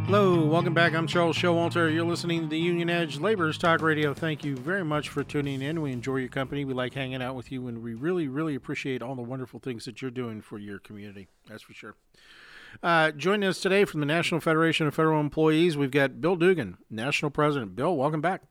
Hello, welcome back. I'm Charles Showalter. You're listening to the Union Edge Laborers Talk Radio. Thank you very much for tuning in. We enjoy your company. We like hanging out with you, and we really, really appreciate all the wonderful things that you're doing for your community. That's for sure. Joining us today from the National Federation of Federal Employees, we've got Bill Dugan, National President. Bill, welcome back.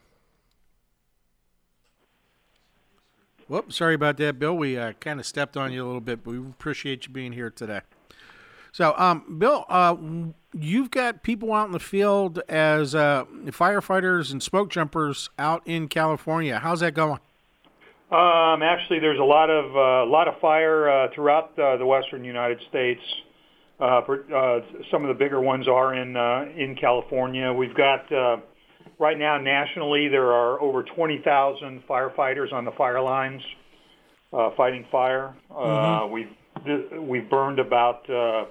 Whoops, sorry about that, Bill. We kind of stepped on you a little bit, but we appreciate you being here today. So, Bill, you've got people out in the field as firefighters and smoke jumpers out in California. How's that going? Actually, there's a lot of fire throughout the western United States. Some of the bigger ones are in California. We've got right now nationally there are over 20,000 firefighters on the fire lines fighting fire. We've burned about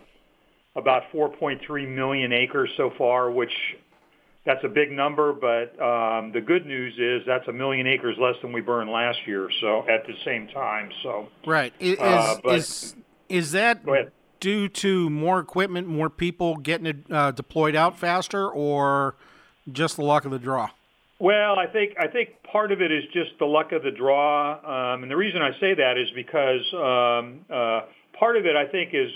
4.3 million acres so far, which that's a big number, but the good news is that's 1 million acres less than we burned last year, so at the same time. So right. Is that due to more equipment, more people getting it deployed out faster, or just the luck of the draw? Well, I think part of it is just the luck of the draw, and the reason I say that is because part of it, I think, is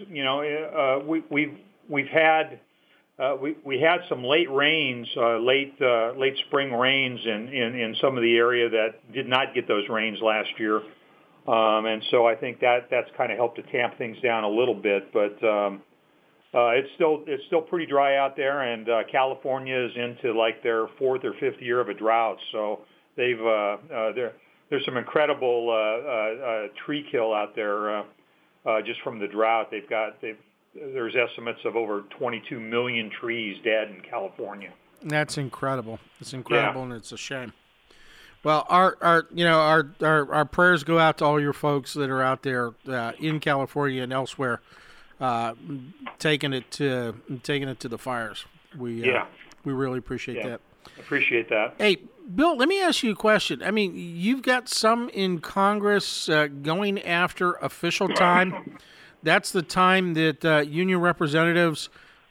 we had some late rains, late spring rains in some of the area that did not get those rains last year, and so I think that's kind of helped to tamp things down a little bit. But it's still pretty dry out there, and California is into like their 4th or 5th year of a drought. So there's some incredible tree kill out there. Just from the drought, there's estimates of over 22 million trees dead in California. That's incredible. It's incredible, and it's a shame. Well, our prayers go out to all your folks that are out there in California and elsewhere, taking it to the fires. We really appreciate that. Appreciate that. Hey, Bill, let me ask you a question. I mean, you've got some in Congress going after official time. That's the time that union representatives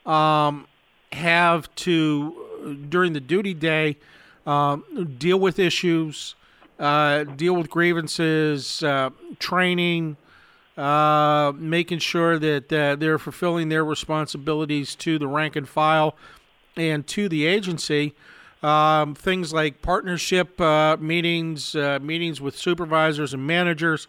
have to, during the duty day, deal with issues, deal with grievances, training, making sure that they're fulfilling their responsibilities to the rank and file and to the agency. Things like partnership meetings with supervisors and managers.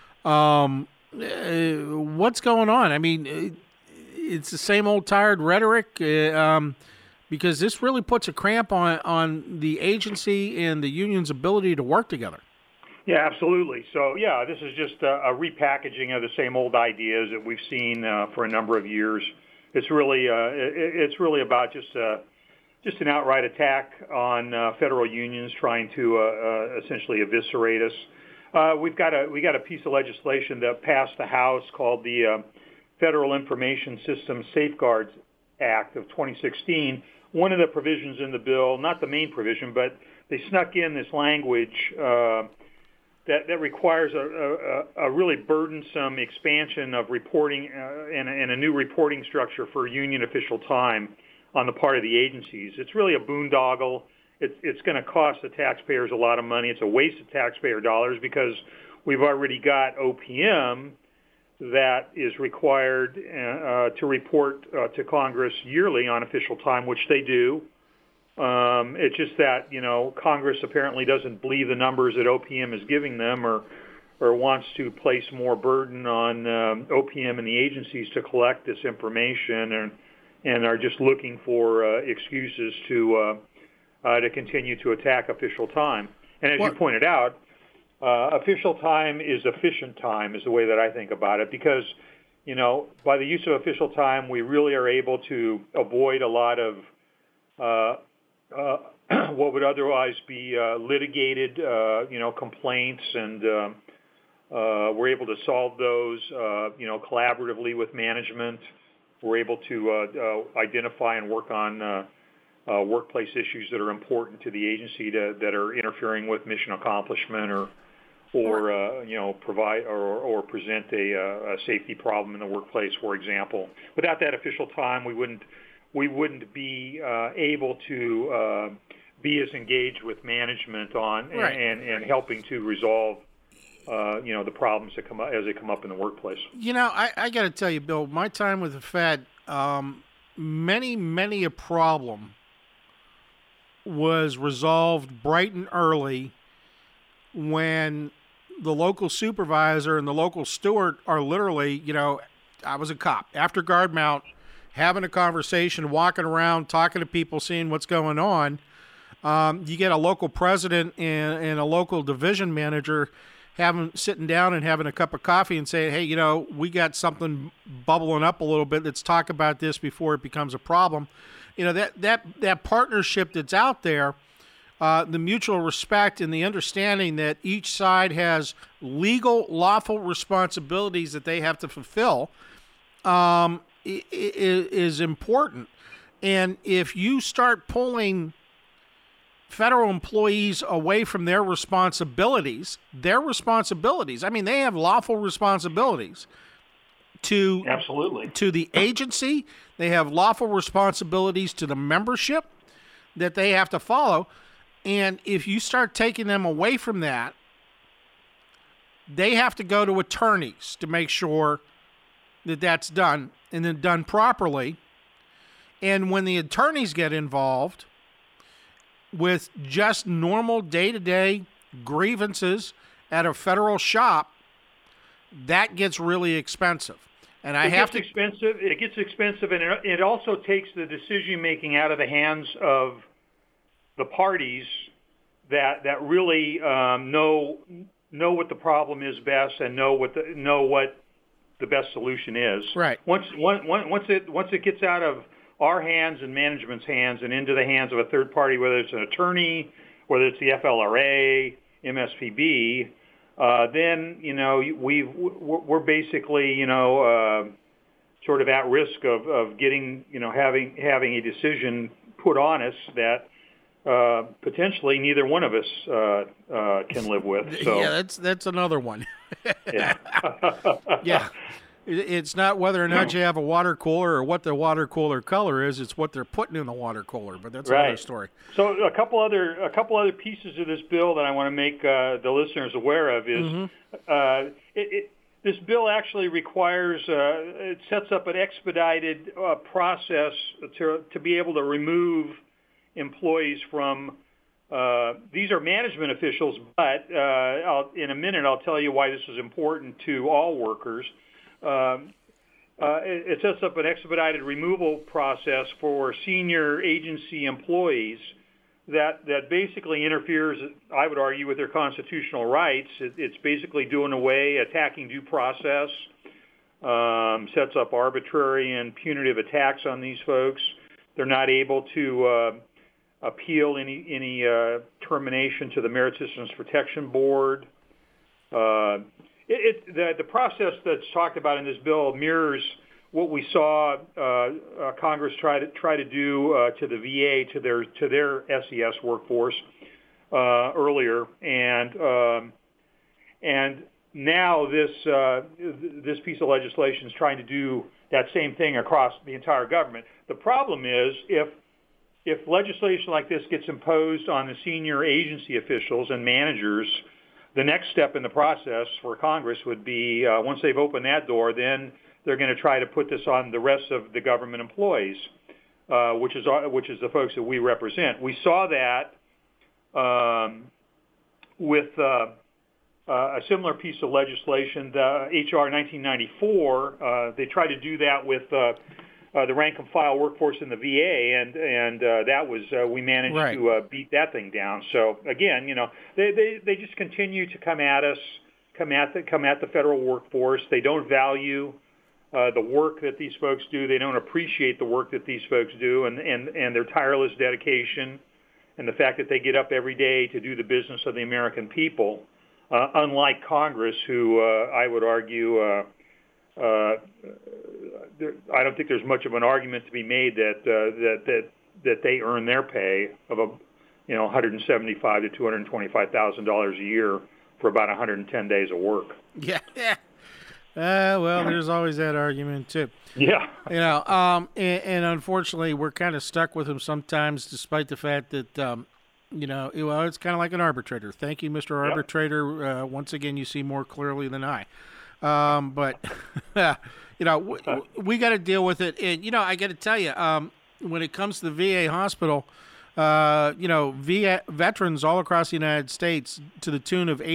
What's going on? I mean, it's the same old tired rhetoric because this really puts a cramp on the agency and the union's ability to work together. Yeah, absolutely. So, this is just a repackaging of the same old ideas that we've seen for a number of years. It's really about just an outright attack on federal unions trying to essentially eviscerate us. We got a piece of legislation that passed the House called the Federal Information Systems Safeguards Act of 2016. One of the provisions in the bill, not the main provision, but they snuck in this language that requires a really burdensome expansion of reporting and a new reporting structure for union official time on the part of the agencies. It's really a boondoggle. It's going to cost the taxpayers a lot of money. It's a waste of taxpayer dollars because we've already got OPM that is required to report to Congress yearly on official time, which they do. It's just that, Congress apparently doesn't believe the numbers that OPM is giving them or wants to place more burden on OPM and the agencies to collect this information and are just looking for excuses to continue to attack official time. And as you pointed out, official time is efficient time is the way that I think about it because, by the use of official time, we really are able to avoid a lot of what would otherwise be litigated, complaints, and we're able to solve those, collaboratively with management. We're able to identify and work on workplace issues that are important to the agency that are interfering with mission accomplishment or provide or present a safety problem in the workplace, for example. Without that official time, we wouldn't we wouldn't be able to be as engaged with management on and helping to resolve the problems that come up as they come up in the workplace. I got to tell you, Bill, my time with the Fed, many a problem was resolved bright and early when the local supervisor and the local steward are literally, I was a cop, after guard mount, having a conversation, walking around, talking to people, seeing what's going on. You get a local president and a local division manager sitting down and having a cup of coffee and saying, hey, we got something bubbling up a little bit. Let's talk about this before it becomes a problem. That partnership that's out there, the mutual respect and the understanding that each side has legal, lawful responsibilities that they have to fulfill is important. And if you start pulling federal employees away from their responsibilities, I mean, they have lawful responsibilities to the agency. They have lawful responsibilities to the membership that they have to follow. And if you start taking them away from that, they have to go to attorneys to make sure that that's done and then done properly. And when the attorneys get involved with just normal day-to-day grievances at a federal shop, that gets really expensive. And it gets expensive, and it also takes the decision-making out of the hands of the parties that really know what the problem is best and know what the best solution is. Right. Once it gets out of our hands and management's hands and into the hands of a third party, whether it's an attorney, whether it's the FLRA, MSPB, then we're basically sort of at risk of getting having a decision put on us that potentially neither one of us can live with. So yeah, that's another one. Yeah. Yeah. It's not whether or not you have a water cooler or what the water cooler color is. It's what they're putting in the water cooler. But that's another story. So a couple other pieces of this bill that I want to make the listeners aware of is this bill actually requires it sets up an expedited process to be able to remove employees from. These are management officials, but in a minute I'll tell you why this is important to all workers. It sets up an expedited removal process for senior agency employees that basically interferes, I would argue, with their constitutional rights. It's basically doing away, attacking due process, sets up arbitrary and punitive attacks on these folks. They're not able to appeal any termination to the Merit Systems Protection Board. The process that's talked about in this bill mirrors what we saw Congress try to do to the VA, to their SES workforce earlier, and now this piece of legislation is trying to do that same thing across the entire government. The problem is if legislation like this gets imposed on the senior agency officials and managers, the next step in the process for Congress would be, once they've opened that door, then they're going to try to put this on the rest of the government employees, which is the folks that we represent. We saw that with a similar piece of legislation, the H.R. 1994. They tried to do that with the rank and file workforce in the VA, and that was we managed to beat that thing down. So again, they just continue to come at us, come at the federal workforce. They don't value the work that these folks do. They don't appreciate the work that these folks do, and their tireless dedication, and the fact that they get up every day to do the business of the American people. Unlike Congress, who I would argue. I don't think there's much of an argument to be made that they earn their pay of $175,000 to $225,000 a year for about 110 days of work. Yeah. Well, there's always that argument too. Yeah. And unfortunately, we're kind of stuck with him sometimes, despite the fact that, it's kind of like an arbitrator. Thank you, Mr. Arbitrator. Once again, you see more clearly than I. But, we got to deal with it. And, I got to tell you, when it comes to the VA hospital, VA veterans all across the United States, to the tune of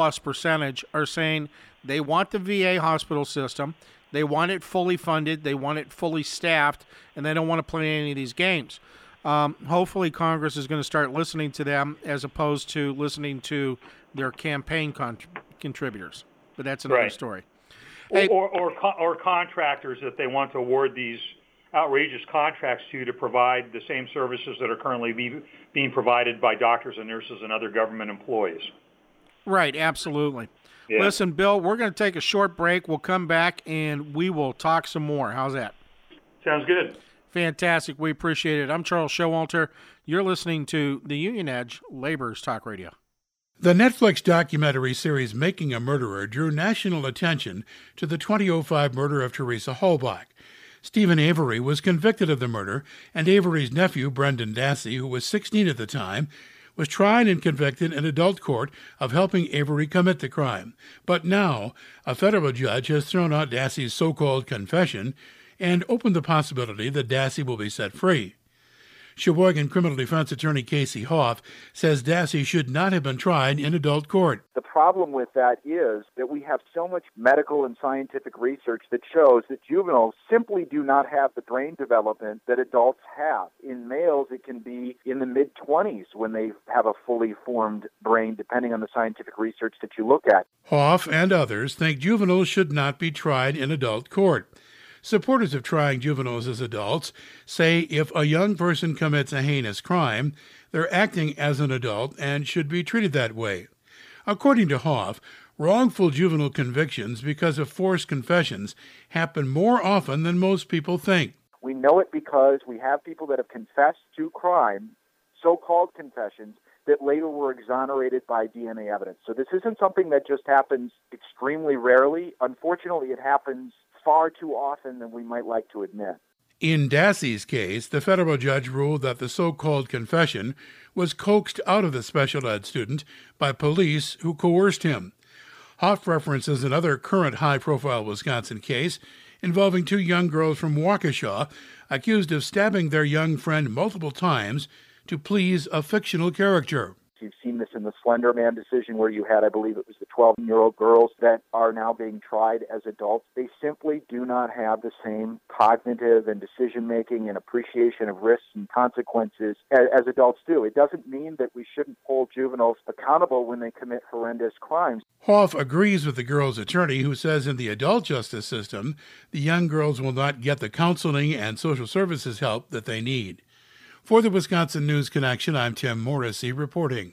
80+%, are saying they want the VA hospital system. They want it fully funded. They want it fully staffed, and they don't want to play any of these games. Hopefully, Congress is going to start listening to them as opposed to listening to their campaign contributors. But that's another story. Hey, or contractors that they want to award these outrageous contracts to provide the same services that are currently being provided by doctors and nurses and other government employees. Right, absolutely. Yeah. Listen, Bill, we're going to take a short break. We'll come back and we will talk some more. How's that? Sounds good. Fantastic. We appreciate it. I'm Charles Showalter. You're listening to the Union Edge Laborers Talk Radio. The Netflix documentary series Making a Murderer drew national attention to the 2005 murder of Teresa Halbach. Stephen Avery was convicted of the murder, and Avery's nephew, Brendan Dassey, who was 16 at the time, was tried and convicted in adult court of helping Avery commit the crime. But now, a federal judge has thrown out Dassey's so-called confession and opened the possibility that Dassey will be set free. Sheboygan criminal defense attorney Casey Hoff says Dassey should not have been tried in adult court. The problem with that is that we have so much medical and scientific research that shows that juveniles simply do not have the brain development that adults have. In males, it can be in the mid-20s when they have a fully formed brain, depending on the scientific research that you look at. Hoff and others think juveniles should not be tried in adult court. Supporters of trying juveniles as adults say if a young person commits a heinous crime, they're acting as an adult and should be treated that way. According to Hoff, wrongful juvenile convictions because of forced confessions happen more often than most people think. We know it because we have people that have confessed to crime, so-called confessions, that later were exonerated by DNA evidence. So this isn't something that just happens extremely rarely. Unfortunately, it happens far too often than we might like to admit. In Dassey's case, the federal judge ruled that the so-called confession was coaxed out of the special ed student by police who coerced him. Hoff references another current high-profile Wisconsin case involving two young girls from Waukesha accused of stabbing their young friend multiple times to please a fictional character. You've seen this in the Slender Man decision where you had, I believe it was the 12-year-old girls that are now being tried as adults. They simply do not have the same cognitive and decision-making and appreciation of risks and consequences as adults do. It doesn't mean that we shouldn't hold juveniles accountable when they commit horrendous crimes. Hoff agrees with the girls' attorney who says in the adult justice system, the young girls will not get the counseling and social services help that they need. For the Wisconsin News Connection, I'm Tim Morrissey reporting.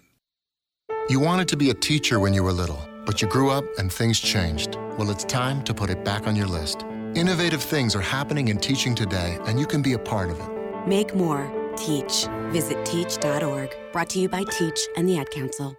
You wanted to be a teacher when you were little, but you grew up and things changed. Well, it's time to put it back on your list. Innovative things are happening in teaching today, and you can be a part of it. Make more. Teach. Visit teach.org. Brought to you by Teach and the Ad Council.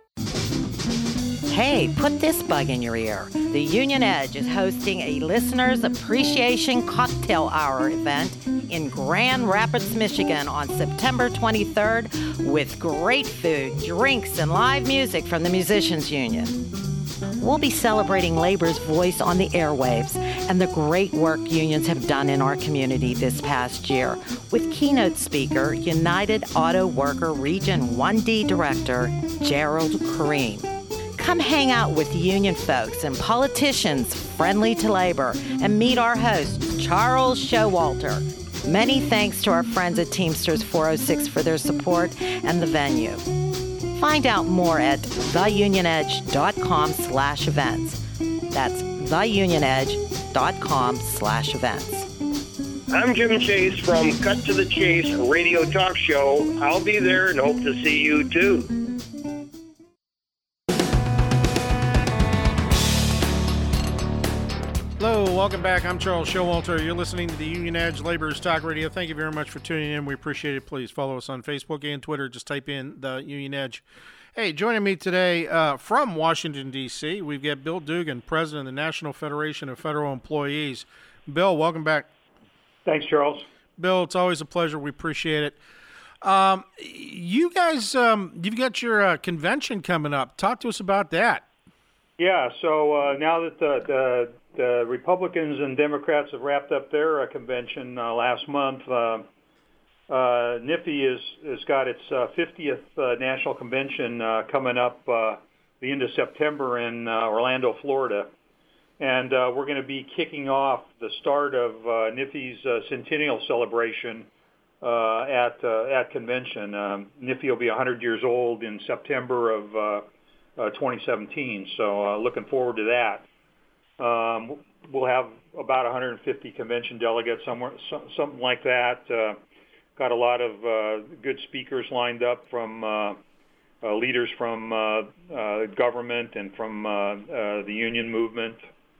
Hey, put this bug in your ear. The Union Edge is hosting a Listeners Appreciation Cocktail Hour event in Grand Rapids, Michigan on September 23rd with great food, drinks, and live music from the Musicians Union. We'll be celebrating labor's voice on the airwaves and the great work unions have done in our community this past year with keynote speaker, United Auto Worker Region 1D Director, Gerald Kareem. Come hang out with union folks and politicians friendly to labor and meet our host, Charles Showalter. Many thanks to our friends at Teamsters 406 for their support and the venue. Find out more at theunionedge.com/events. That's theunionedge.com/events. I'm Jim Chase from Cut to the Chase Radio Talk Show. I'll be there and hope to see you too. Hello, welcome back. I'm Charles Showalter. You're listening to the Union Edge Laborers Talk Radio. Thank you very much for tuning in. We appreciate it. Please follow us on Facebook and Twitter. Just type in the Union Edge. Hey, joining me today from Washington, D.C., we've got Bill Dugan, President of the National Federation of Federal Employees. Bill, welcome back. Thanks, Charles. Bill, it's always a pleasure. We appreciate it. You guys, you've got your convention coming up. Talk to us about that. Yeah, so now that the Republicans and Democrats have wrapped up their convention last month, NFFE has got its 50th national convention coming up the end of September in Orlando, Florida. And we're going to be kicking off the start of NFFE's centennial celebration at convention. NFFE will be 100 years old in September of 2017, so looking forward to that. We'll have about 150 convention delegates, something like that. Got a lot of good speakers lined up from leaders from government and from the union movement.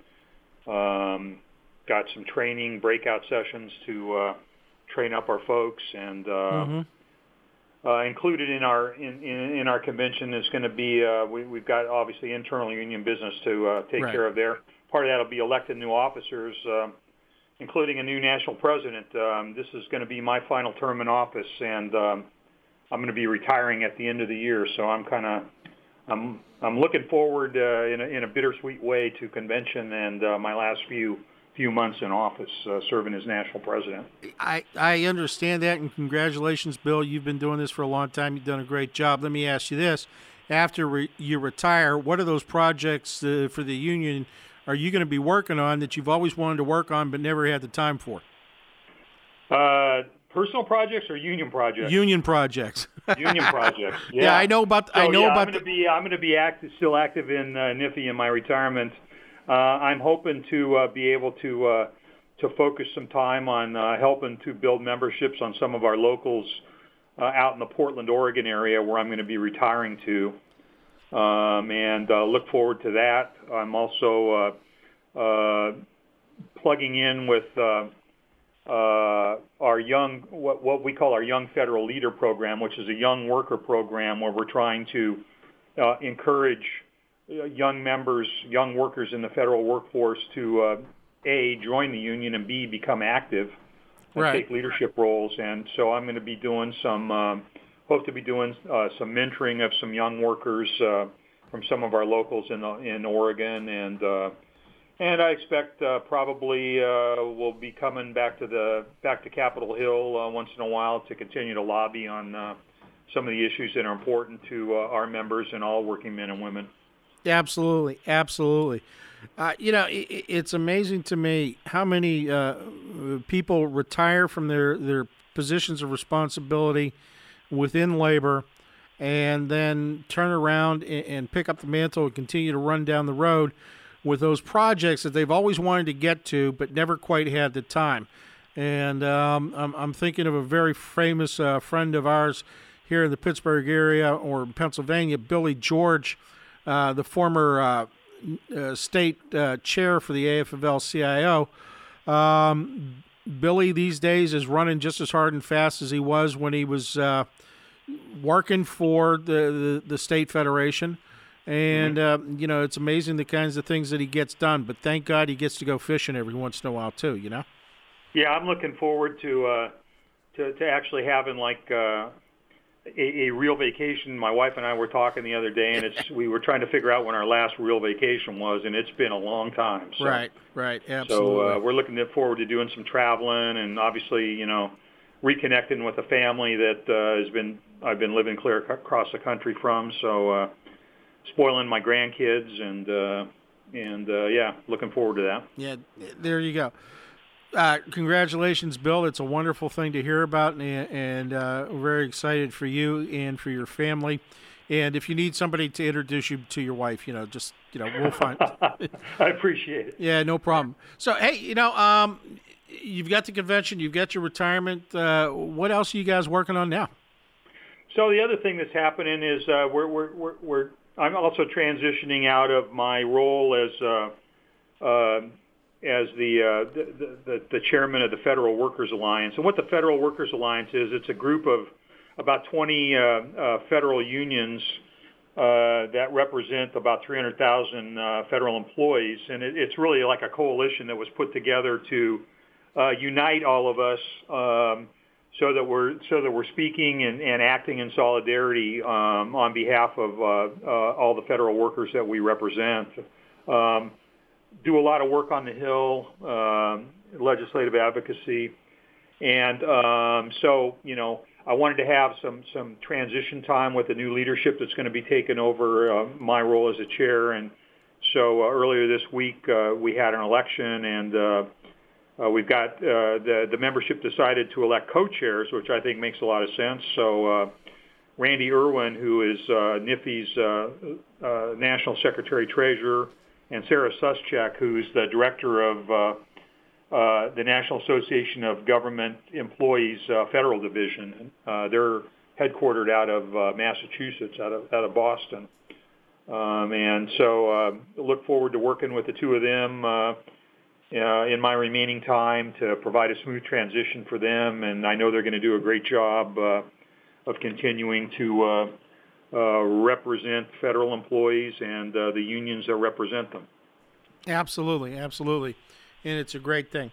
Got some training, breakout sessions to train up our folks, and included in our convention is going to be we've got obviously internal union business to take care of there. Part of that will be elected new officers, including a new national president. This is going to be my final term in office, and I'm going to be retiring at the end of the year. So I'm looking forward in a bittersweet way to convention and my last few months in office serving as national president. I understand that, and congratulations, Bill. You've been doing this for a long time. You've done a great job. Let me ask you this. After you retire, what are those projects for the union are you going to be working on that you've always wanted to work on but never had the time for? Personal projects or union projects? Union projects. Union projects. Yeah, yeah, I know about. I'm going to be still active in NFFE in my retirement. I'm hoping to be able to focus some time on helping to build memberships on some of our locals out in the Portland, Oregon area where I'm going to be retiring to. And look forward to that. I'm also plugging in with our young, what we call our Young Federal Leader Program, which is a young worker program where we're trying to encourage young members, young workers in the federal workforce to A, join the union, and B, become active and take leadership roles. And so I'm going to be doing some hope to be doing some mentoring of some young workers from some of our locals in Oregon, and I expect probably we'll be coming back to Capitol Hill once in a while to continue to lobby on some of the issues that are important to our members and all working men and women. Absolutely, absolutely. It's amazing to me how many people retire from their positions of responsibility within labor and then turn around and pick up the mantle and continue to run down the road with those projects that they've always wanted to get to but never quite had the time. And I'm thinking of a very famous friend of ours here in the Pittsburgh area or Pennsylvania, Billy George, the former state chair for the AFL-CIO. Billy these days is running just as hard and fast as he was when he was working for the state federation. And, it's amazing the kinds of things that he gets done. But thank God he gets to go fishing every once in a while, too, you know? Yeah, I'm looking forward to actually having, like, a real vacation. My wife and I were talking the other day, and we were trying to figure out when our last real vacation was, and it's been a long time. So, right, absolutely. So we're looking forward to doing some traveling, and obviously, reconnecting with a family that I've been living clear across the country from. So spoiling my grandkids, and looking forward to that. Yeah, there you go. Congratulations, Bill. It's a wonderful thing to hear about, and we're very excited for you and for your family. And if you need somebody to introduce you to your wife, we'll find. I appreciate it. Yeah, no problem. So, hey, you've got the convention, you've got your retirement. What else are you guys working on now? So the other thing that's happening is I'm also transitioning out of my role as the chairman of the Federal Workers Alliance. And what the Federal Workers Alliance is, it's a group of about 20 federal unions that represent about 300,000 federal employees, and it's really like a coalition that was put together to unite all of us, so that we're speaking and acting in solidarity on behalf of all the federal workers that we represent. Do a lot of work on the Hill, legislative advocacy, and so I wanted to have some transition time with the new leadership that's going to be taking over my role as a chair. And so earlier this week we had an election, and we've got the membership decided to elect co-chairs, which I think makes a lot of sense. So Randy Irwin, who is NIFI's National Secretary Treasurer, and Sarah Suschek, who's the director of the National Association of Government Employees Federal Division. They're headquartered out of Massachusetts, out of Boston. And so look forward to working with the two of them in my remaining time to provide a smooth transition for them. And I know they're going to do a great job of continuing to represent federal employees and the unions that represent them. Absolutely, absolutely. And it's a great thing.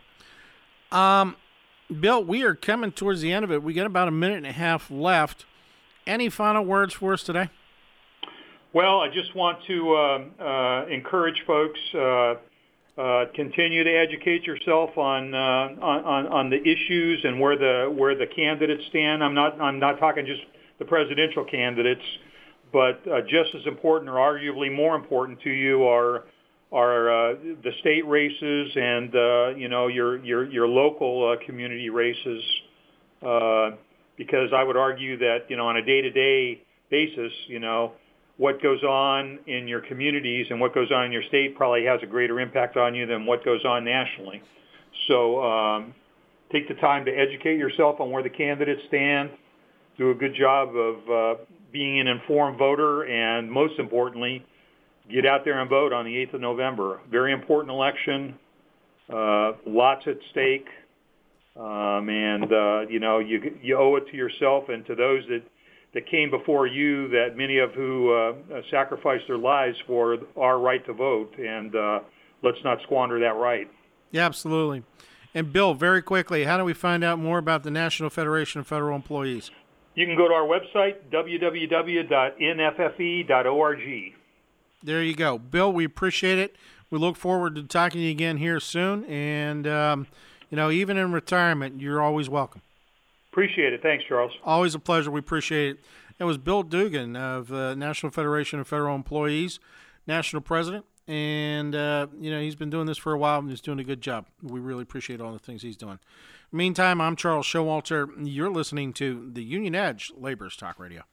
Bill, we are coming towards the end of it. We got about a minute and a half left. Any final words for us today? Well, I just want to encourage folks, continue to educate yourself on the issues and where the candidates stand. I'm not talking just the presidential candidates, but just as important, or arguably more important to you, are the state races and your local community races, because I would argue that on a day-to-day basis, what goes on in your communities and what goes on in your state probably has a greater impact on you than what goes on nationally. So take the time to educate yourself on where the candidates stand, do a good job of being an informed voter, and most importantly, get out there and vote on the 8th of November. Very important election, lots at stake, and you owe it to yourself and to those that came before you, that many of who sacrificed their lives for our right to vote, and let's not squander that right. Yeah, absolutely. And Bill, very quickly, how do we find out more about the National Federation of Federal Employees? You can go to our website, www.nffe.org. There you go. Bill, we appreciate it. We look forward to talking to you again here soon. And, even in retirement, you're always welcome. Appreciate it. Thanks, Charles. Always a pleasure. We appreciate it. That was Bill Dugan of the National Federation of Federal Employees, national president. And, he's been doing this for a while, and he's doing a good job. We really appreciate all the things he's doing. Meantime, I'm Charles Showalter. You're listening to the Union Edge Laborers Talk Radio.